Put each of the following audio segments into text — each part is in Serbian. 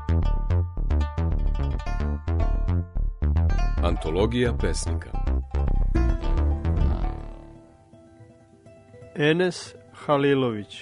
Antologija pesnika. Enes Halilović.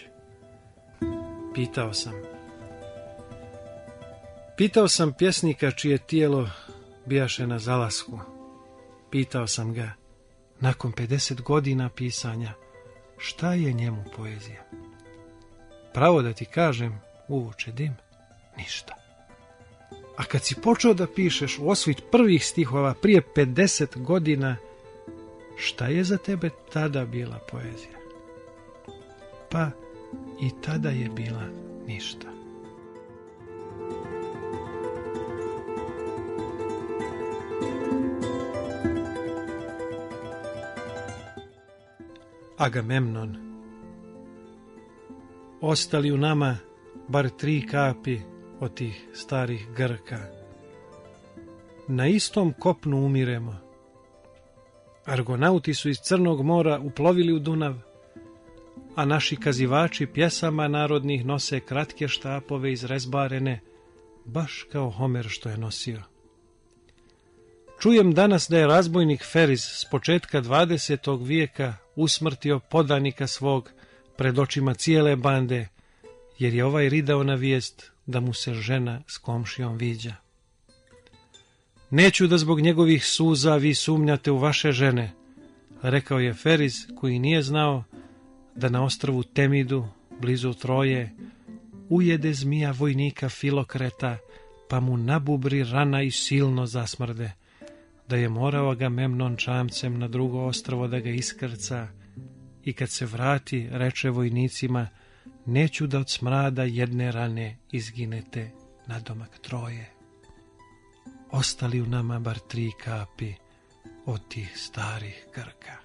Pitao sam pjesnika čije tijelo bijaše na zalasku. Pitao sam ga, nakon 50 godina pisanja, šta je njemu poezija? Pravo da ti kažem, uvuče dim, ništa. A kad si počeo da pišeš u osvit prvih stihova prije 50 godina, šta je za tebe tada bila poezija? Pa i tada je bila ništa. Agamemnon. Ostali u nama bar 3 kapi od tih starih Grka. Na istom kopnu umiremo. Argonauti su iz Crnog mora uplovili u Dunav, a naši kazivači pjesama narodnih nose kratke štapove izrezbarene, baš kao Homer što je nosio. Čujem danas da je razbojnik Feriz s početka 20. vijeka usmrtio podanika svog pred očima cijele bande, jer je ovaj ridao na vijest da mu se žena s komšijom viđa. Neću da zbog njegovih suza vi sumnjate u vaše žene, rekao je Feriz, koji nije znao da na ostrvu Temidu, blizu Troje, ujede zmija vojnika Filokreta, pa mu nabubri rana i silno zasmrde, da je morao Agamemnon čamcem na drugo ostrvo da ga iskrca, i kad se vrati, reče vojnicima, neću da od smrada jedne rane izginete nadomak Troje. Ostali u nama bar 3 kapi od tih starih Grka.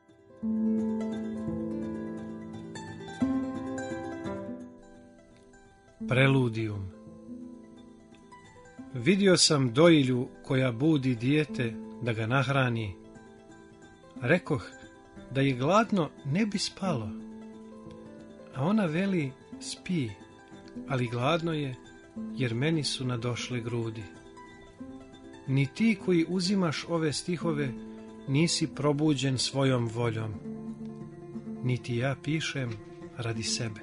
Preludijum. Vidio sam dojilju koja budi dijete da ga nahrani. Rekoh da je gladno ne bi spalo, a ona veli spi, ali gladno je jer meni su nadošle grudi. Ni ti koji uzimaš ove stihove nisi probuđen svojom voljom, niti ja pišem radi sebe.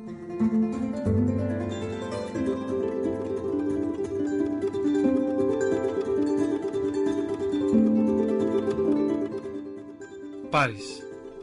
Pariz.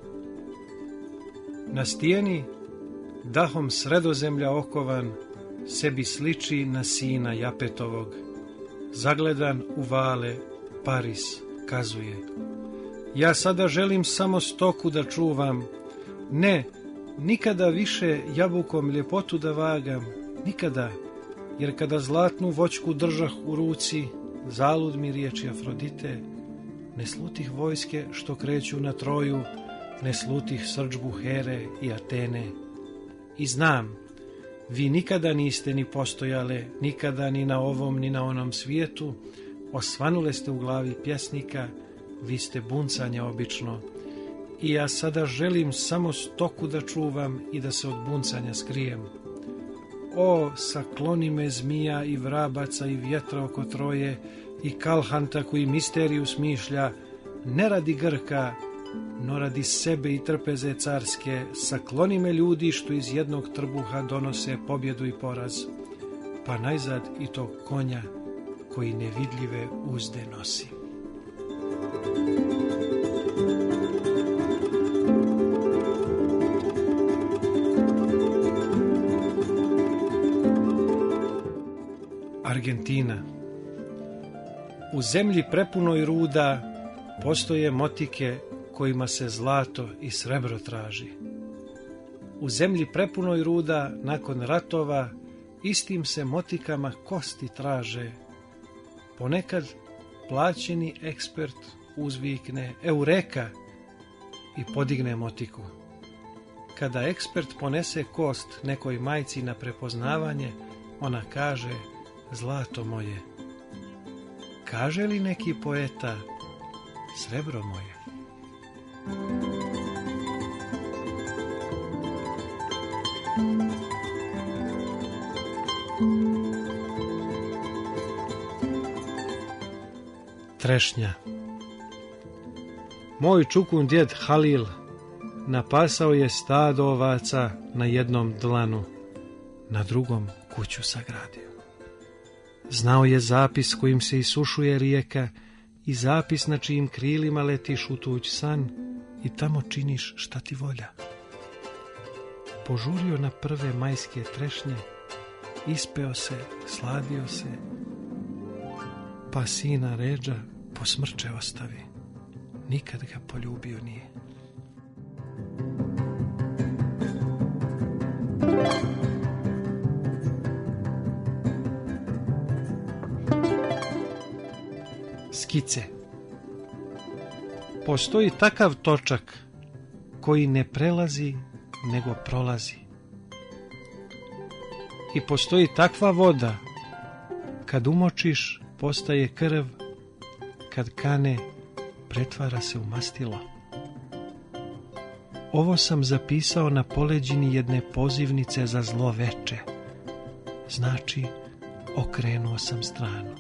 Na stijeni, dahom Sredozemlja okovan, sebi sliči na sina Japetovog. Zagledan u vale, Pariz kazuje: ja sada želim samo stoku da čuvam, ne, nikada više jabukom ljepotu da vagam, nikada, jer kada zlatnu voćku držah u ruci, zalud mi riječi Afrodite, ne slutih vojske što kreću na Troju, ne slutih srdžbu Here i Atene. I znam, vi nikada niste ni postojale, nikada ni na ovom ni na onom svijetu, osvanule ste u glavi pjesnika, vi ste buncanja obično, i ja sada želim samo stoku da čuvam i da se od buncanja skrijem. O, sakloni me zmija i vrabaca i vjetra oko Troje i Kalhanta koji misteriju smišlja, ne radi Grka, no radi sebe i trpeze carske, sakloni me ljudi što iz jednog trbuha donose pobjedu i poraz, pa najzad i tog konja koji nevidljive uzde nosi. Argentina. U zemlji prepunoj ruda postoje motike kojima se zlato i srebro traži. U zemlji prepunoj ruda nakon ratova istim se motikama kosti traže. Ponekad plaćeni ekspert uzvikne Eureka i podigne motiku. Kada ekspert ponese kost nekoj majci na prepoznavanje, ona kaže: zlato moje. Kaže li neki poeta: srebro moje? Trešnja. Moj čukun djed Halil napasao je stado ovaca na jednom dlanu, na drugom kuću sagradio. Znao je zapis kojim se isušuje rijeka i zapis na čijim krilima letiš u tuđ san i tamo činiš šta ti volja. Požurio na prve majske trešnje, ispeo se, sladio se, pa sina Ređa po smrče ostavi. Nikad ga poljubio nije. Skice. Postoji takav točak koji ne prelazi nego prolazi. I postoji takva voda, kad umočiš postaje krv, kad kane pretvara se u mastilo. Ovo sam zapisao na poleđini jedne pozivnice za zlo veče. Znači, okrenuo sam stranu.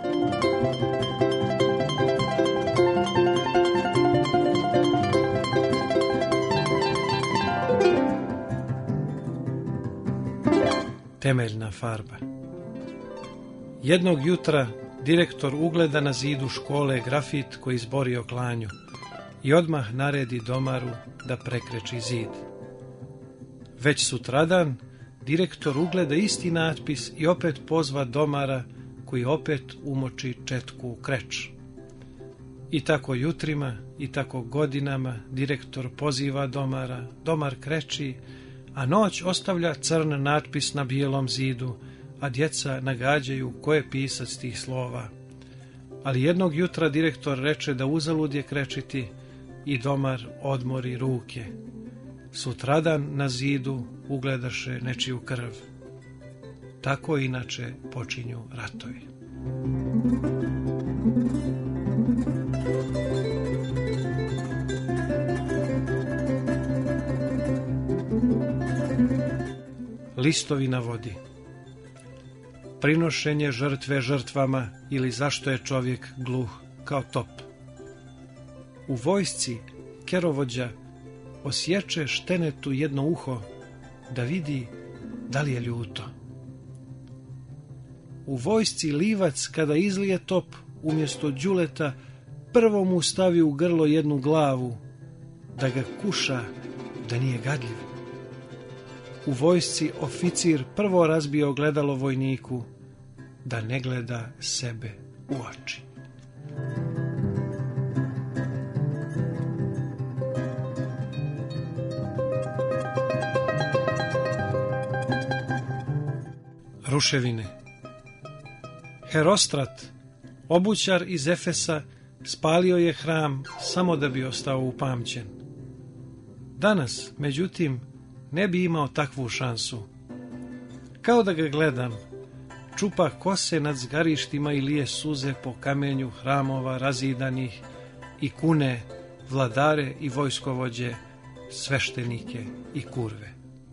Temeljna farba. Jednog jutra direktor ugleda na zidu škole grafit koji zborio klanju i odmah naredi domaru da prekreči zid. Već sutradan direktor ugleda isti natpis i opet pozva domara koji opet umoči četku u kreč. I tako jutrima i tako godinama direktor poziva domara, domar kreči, a noć ostavlja crn natpis na bijelom zidu, a djeca nagađaju ko je pisac tih slova. Ali jednog jutra direktor reče da uzalud je krečiti i domar odmori ruke. Sutradan na zidu ugledaše nečiju krv. Tako inače počinju ratovi. Listovi na vodi. Prinošenje žrtve žrtvama ili zašto je čovjek gluh kao top. U vojsci kerovođa osječe štenetu jedno uho da vidi da li je ljuto. U vojsci livac kada izlije top umjesto đuleta prvo mu stavi u grlo jednu glavu da ga kuša da nije gadljiv. U vojsci oficir prvo razbije ogledalo vojniku da ne gleda sebe u oči. Ruševine. Herostrat, obućar iz Efesa, spalio je hram samo da bi ostao upamćen. Danas, međutim, ne bi imao takvu šansu. Kao da ga gledam, čupa kose nad zgarištima i lije suze po kamenju hramova razidanih i kune vladare i vojskovođe, sveštenike i kurve.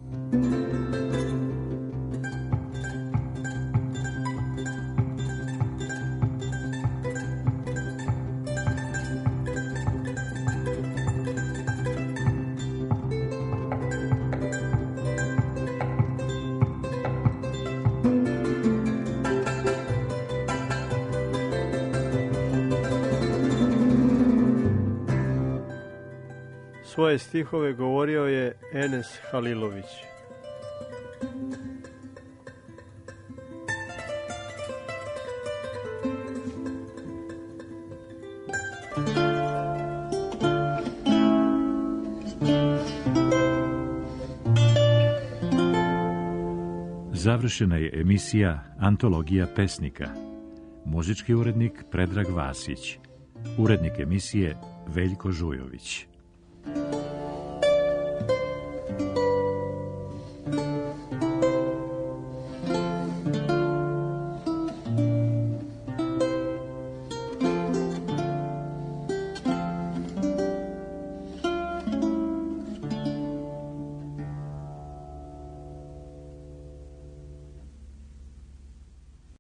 Svoje stihove govorio je Enes Halilović. Završena je emisija Antologija pesnika. Muzički urednik Predrag Vasić. Urednik emisije Veljko Žujović.